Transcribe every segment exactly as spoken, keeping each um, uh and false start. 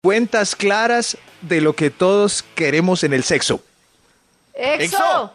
Cuentas claras de lo que todos queremos en el sexo. ¡Exo!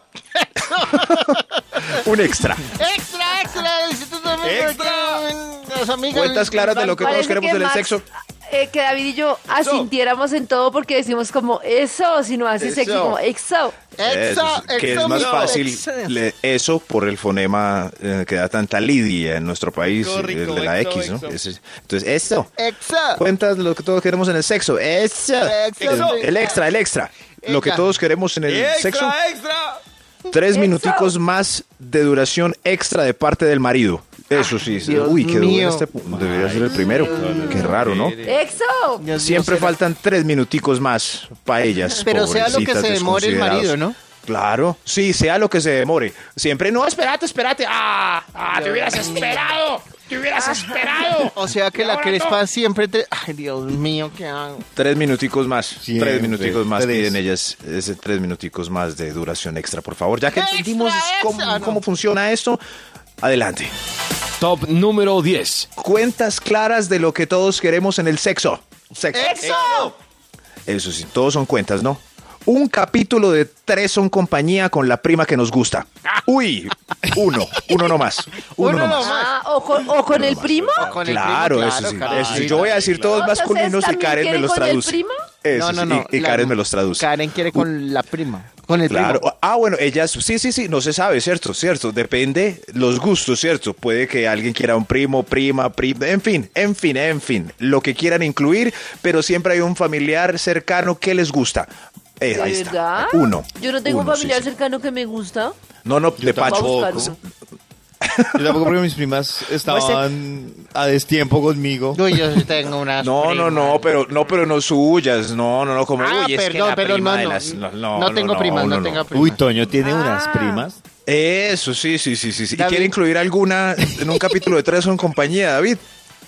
Un extra. ¡Extra, extra! El Instituto de ¡Extra! Las amigas. Cuentas claras de lo que todos Parece queremos que en el Max, sexo. eh, que David y yo asintiéramos en todo porque decimos como eso, si no hace sexy Eso. como exo. Exo, Eso, que exo, es más mijo. fácil Exo. le- eso por el fonema eh, que da tanta lidia en nuestro país, Rico, el rico, de la exo, X, ¿no? exo. Ese- entonces, eso. Exo. Cuentas lo que todos queremos en el sexo. Eso. Exo. El, el extra, el extra. Lo que Extra. todos queremos en el ¡Extra, sexo. extra! Tres Exo. minuticos más de duración extra de parte del marido. Eso sí. Dios Uy, qué duro mío. este punto. Debería ser el primero. Qué raro, ¿no? ¡Exo! Dios mío, Siempre será. faltan tres minuticos más para ellas. Pero sea lo que pobrecitas, se demore el desconsiderados. marido, ¿no? Claro, sí, sea lo que se demore. Siempre, no, espérate, espérate. ¡Ah! ¡Ah! ¡Te hubieras esperado! ¡Te hubieras esperado! O sea que Y la ahora crespa no. siempre te... Ay, Dios mío, ¿qué hago? Tres minuticos más. Siempre, tres minuticos más tres. piden ellas. Ese tres minuticos más de duración extra, por favor. Ya que Extra, entendimos cómo, extra, no. cómo funciona esto, adelante. Top número diez. Cuentas claras de lo que todos queremos en el sexo. Sexo. ¡Exo! Eso sí, todos son cuentas, ¿no? Un capítulo de Tres son compañía con la prima que nos gusta. Uy, uno, uno nomás. Uno, Uno nomás. nomás. Ah, o con, o con el primo. Con el Claro, primo, eso sí. claro, eso sí. Karen. Yo voy a decir todos ¿Todos masculinos y también Karen me quieren los con el traduce. primo? Eso No, no, sí, no. Y, y la- Karen me los traduce. Karen quiere con la prima. Con el Claro. primo. Ah, bueno, ellas, sí, sí, sí, no se sabe, ¿cierto? Cierto, depende los gustos, ¿cierto? Puede que alguien quiera un primo, prima, prima, en fin, en fin, en fin, lo que quieran incluir, pero siempre hay un familiar cercano que les gusta. Eh, ¿De ahí está. verdad? Uno. Yo no tengo Uno, un familiar sí, sí. cercano que me gusta. No, no, de Pacho. Voy a buscar Poco. uno. Yo tampoco porque mis primas estaban a destiempo conmigo. Uy, yo sí tengo unas No, no, no, primas. pero no, pero no suyas, no, no, no, como Ah, uy, es que perdón, la perdón, prima no, de no, las- no tengo primas, no tengo primas. Uy, Toño tiene Ah. unas primas. Eso, sí, sí, sí, sí, sí. ¿Y David. quiere incluir alguna en un capítulo de Tres en compañía, David?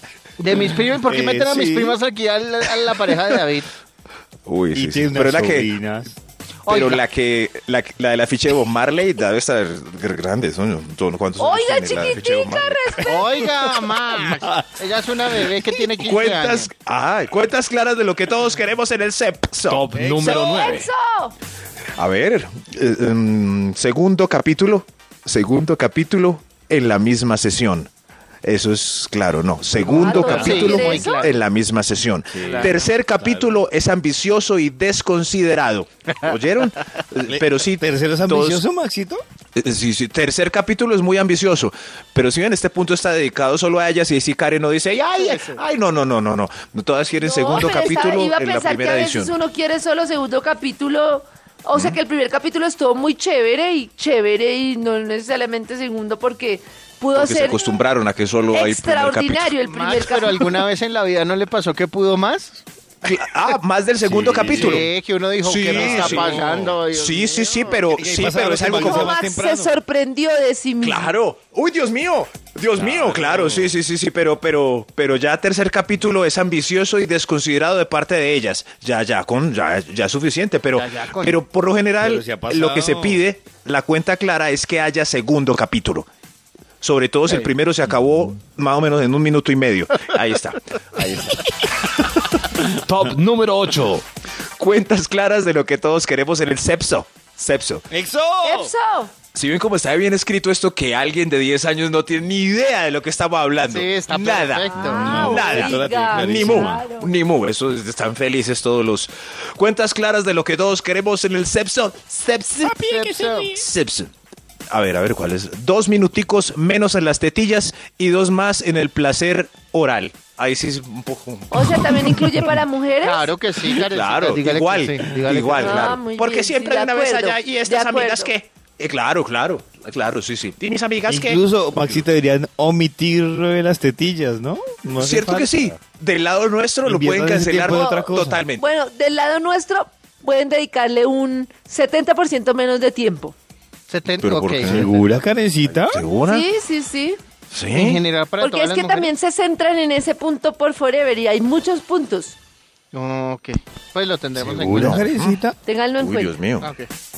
De mis primas, ¿por qué Eh, meten a mis sí. primas aquí a la, a la pareja de David? Uy, Y sí, sí. tiene unas Pero la que, sobrinas. pero Oiga. la que, la, la del afiche de Bob Marley debe estar grande, ¿no? ¿Cuántos años Oiga, tiene la afiche de Bob chiquitica, Marley? respeto. Oiga, Max. Ella es una bebé que tiene quince Cuentas, años. ay, cuentas claras de lo que todos queremos en el sexo. Top número nueve. ¡Exo! A ver, eh, em, segundo capítulo, segundo capítulo en la misma sesión. Eso es claro, no. Segundo Claro, capítulo sí, muy claro. en la misma sesión. Tercer capítulo es ambicioso y desconsiderado. ¿Oyeron? Eh, Pero sí. ¿Tercero es todos- ambicioso, Maxito? Eh, Sí, sí, tercer capítulo es muy ambicioso, pero si en este punto está dedicado solo a ellas y si Karen no dice, ay, ay, ay, no, no, no, no, no, no, todas quieren No, segundo pero está- capítulo iba a en la pensar primera que a veces edición. uno quiere solo segundo capítulo. O sea que el primer capítulo estuvo muy chévere y chévere y no necesariamente segundo porque pudo Porque se ser acostumbraron a que solo hay primer capítulo. extraordinario el primer Max, pero capítulo. alguna vez en la vida no le pasó que pudo más. Ah, más del segundo Sí, capítulo. Sí, que uno dijo, Sí, ¿qué me está sí. pasando? Dios Sí, sí, mío. sí, pero ¿Qué sí, pasaba pero es la algo semana como más Max temprano? se sorprendió de sí mismo. claro. Uy, Dios mío. Dios mío, claro, sí, sí, sí, sí, pero pero pero ya tercer capítulo es ambicioso y desconsiderado de parte de ellas. Ya ya con ya ya es suficiente, pero Ya, ya, con- pero por lo general Pero si ha pasado. lo que se pide, la cuenta clara es que haya segundo capítulo. Sobre todo si el primero se acabó más o menos en un minuto y medio. Ahí está. Ahí está. Top número ocho. Cuentas claras de lo que todos queremos en el sexo. Sexo. ¡Exo! ¡Exo! Si ven cómo está bien escrito esto, que alguien de diez años no tiene ni idea de lo que estamos hablando. Sí, está Nada. perfecto. Ah, Nada. oiga, Ni mu, claro. ni mu. Eso es- están felices todos los. Cuentas claras de lo que todos queremos en el sexo. Sexo. Sexo. Sexo. A ver, a ver, ¿cuál es? Dos minuticos menos en las tetillas y dos más en el placer oral. Ahí sí es un poco. O sea, también incluye para mujeres. Claro que sí, Karencita, Claro, dígale que igual, sí, dígale que igual, sí. Ah, claro. muy Porque bien, siempre sí, hay de una vez acuerdo, allá y de estas amigas acuerdo. que. Eh, claro, claro, claro, sí, sí. Y mis amigas que. Incluso, Maxito, deberían omitir lo de las tetillas, ¿no? No hace Cierto que falta. sí. Del lado nuestro lo pueden Inviertan ese cancelar tiempo de otra cosa. totalmente. Bueno, del lado nuestro pueden dedicarle un setenta por ciento menos de tiempo. setenta, Pero ¿por ok. qué? ¿Segura, Karencita? ¿Segura? Sí, sí, sí. Sí. En general para Porque todas es las que mujeres. también se centran en ese punto por forever y hay muchos puntos. Ok, pues lo tendremos en ¿Seguro? cuenta. ¿Karencita? Ténganlo en Uy, cuenta. Dios mío. Ah, ok.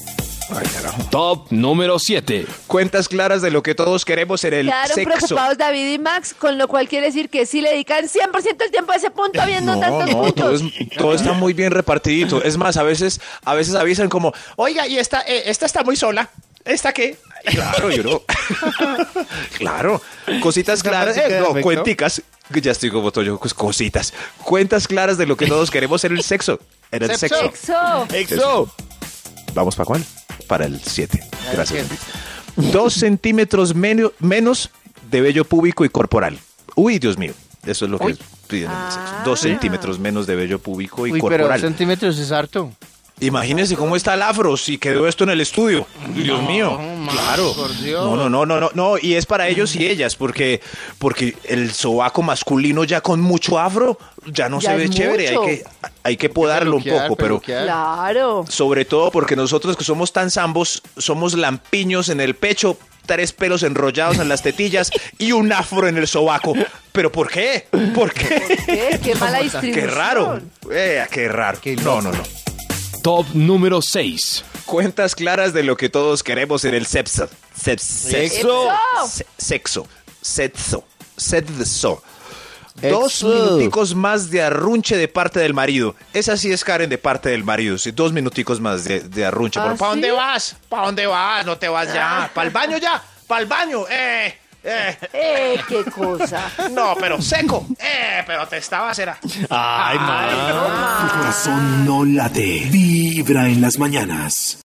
Ay, carajo. Top número siete. Cuentas claras de lo que todos queremos en el Quedaron sexo. preocupados David y Max, con lo cual quiere decir que sí le dedican cien por ciento del tiempo a ese punto viendo No, tantos no, todo, puntos. es- todo está muy bien repartidito. Es más, a veces, a veces avisan como, oiga, y esta, eh, esta está muy sola. ¿Esta qué? Claro, yo no. Claro. Cositas ¿Esa claras. música eh, de no, efecto? cuenticas. Ya estoy como Toyo, pues, cositas. Cuentas claras de lo que todos queremos en el sexo. En el Sexo. sexo. Sexo. ¡Exo! ¿Vamos para cuál? Para el siete. Gracias. siete. Enrique. Dos centímetros meno- menos de vello púbico y corporal. Uy, Dios mío. Eso es lo que Uy. piden en el sexo. Ah. Dos centímetros menos de vello púbico y Uy, pero corporal. centímetros es harto. Imagínense cómo está el afro si quedó esto en el estudio. Dios mío. ma, Claro. por Dios. No, no, no, no, no, no. Y es para ellos y ellas, porque, porque el sobaco masculino ya con mucho afro ya no Ya se ve es chévere. Hay mucho. que, hay que podarlo un Peluquear, poco, pero peluquear. Claro. sobre todo porque nosotros que somos tan zambos, somos lampiños en el pecho, tres pelos enrollados en las tetillas y un afro en el sobaco. ¿Pero por qué? ¿Por qué? ¿Qué? Qué mala Qué distribución. raro. Eh, qué raro. No, no, no. Top número seis. Cuentas claras de lo que todos queremos en el sexo. Sex- Sexo. Se- Sexo. Sexo. Sexo. Dos Exo. minuticos más de arrunche de parte del marido. Esa sí es Karen de parte del marido. Sí, dos minuticos más de, de arrunche. ¿Ah, Pero, ¿para sí? dónde vas? ¿Para dónde vas? No te vas ya. ¿Para el baño ya? ¿Para el baño? Eh, eh. Eh, qué cosa. No, pero seco. Eh, pero te estabas era. ¡Ay, man! Tu corazón no late, vibra en las mañanas.